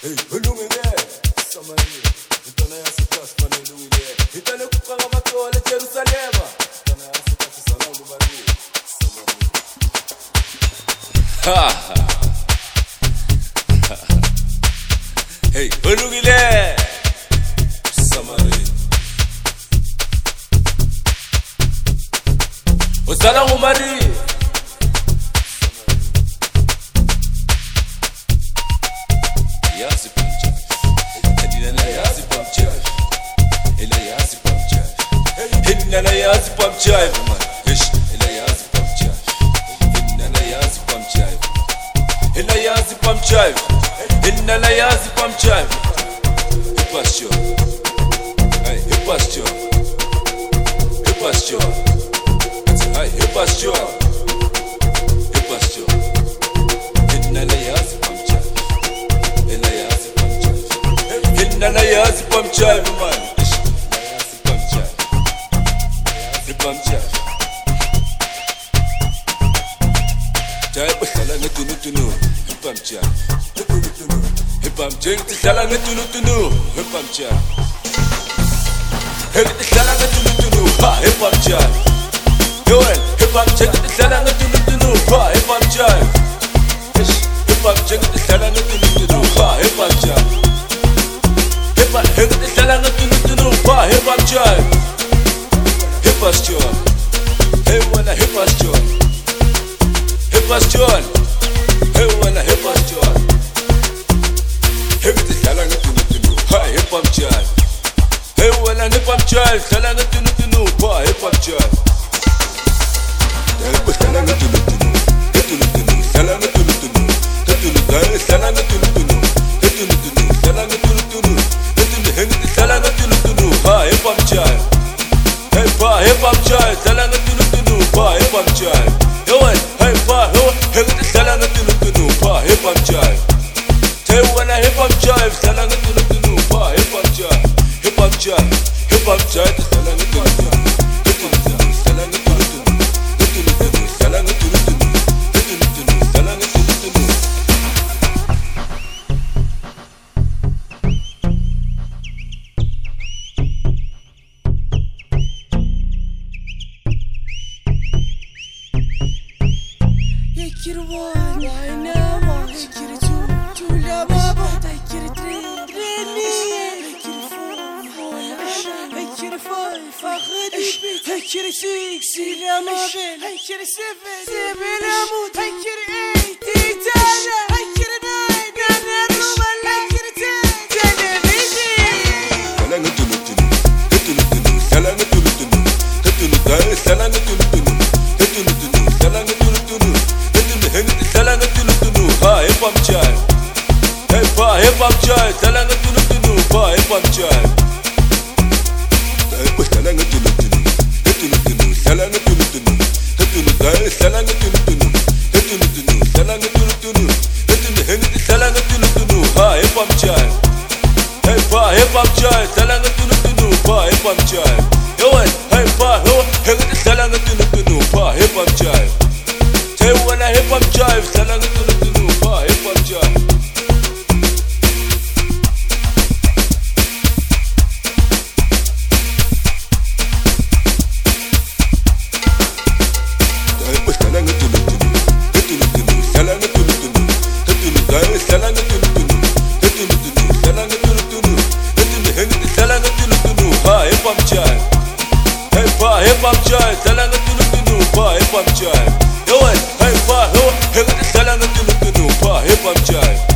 Hey, ulungile samani intona yasikasi fanele uyile intana kuqala amathola eJerusalema intona yasikasi salawulu bani samani hey ulungile samani usala ngumari Inna yazi pump jive, man. Ish, inna yazi pump jive. Inna yazi pump jive. Inna yazi pump jive. Inna yazi pump jive. Hip pasture. Hey, hip pasture. Hip pasture. Hey, hip pasture. Hip pasture. Inna yazi pump jive. Inna yazi pump jive. Inna yazi pump jive, man. Jaibu sala ngetunu tunu, hipam cha. Hipam jeng sala ngetunu tunu, hipam cha. Hipam sala ngetunu tunu, ha hipam cha. Yoel, hipam jeng sala ngetunu tunu, ha hipam cha. Hipam jeng sala ngetunu tunu, ha hipam cha. Hipam sala ngetunu tunu, ha hipam cha. Hipam cha. Hey, wanna hipam cha. Hip John, hey wanna hip John. Hip the sala ngetunu, ha hip John. Hey wanna hip John, sala ngetunu, ha hip John. Hip sala ngetunu, sala ngetunu, sala ngetunu, sala ngetunu, sala ngetunu, ha hip John. Hey pa hip John, sala ngetunu, ha hip John. Yo hey pa hey sala ngetunu pa hip hop jive hey wanna hip hop jive sala ngetunu pa hip hop jive hip hop jive hip hop jive sala ngetunu sala ngetunu sala ngetunu sala ngetunu Take it one, why now? Take it two, la baba. Take it three, take it four, take it five, take it six, la mabel. Take it seven, la mood. Take it eight, titana. Take it nine, nanaruma. Take it 10, television. Sala ngetunu, sala ngetunu, sala ngetunu, sala ngetunu. Sala ngetunu, ha hip hop jive. Hey pa hip hop jive, sala ngetunu, pa hip hop jive. Sala ngetunu, sala ngetunu, sala ngetunu, sala ngetunu, sala ngetunu, ha hip hop jive. Hey pa hip hop jive, sala ngetunu, pa hip hop jive. Yo hey pa sala ngetunu, pa hip hop jive. Hey wanna hip hop jive, sala ngetunu, pa hip hop jive. Sala ngetunu, sala ngetunu, sala ngetunu, sala ngetunu, ha hip hop jive. Hey pa hip hop jive, sala ngetunu, pa hip hop jive. Yo hey pa sala ngetunu, pa hip hop jive.